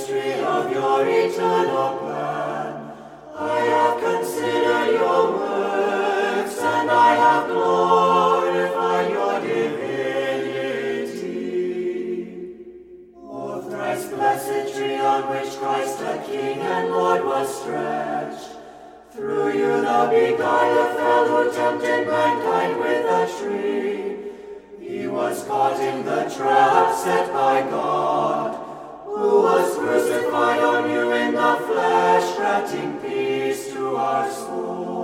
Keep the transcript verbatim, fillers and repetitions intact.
mystery of your eternal plan. I have considered your works, and I have glorified your divinity. O thrice blessed tree on which Christ the King and Lord was stretched, through you the beguiler fell who tempted mankind with a tree. He was caught in the trap set by God, who was crucified on you in the flesh, granting peace to our souls.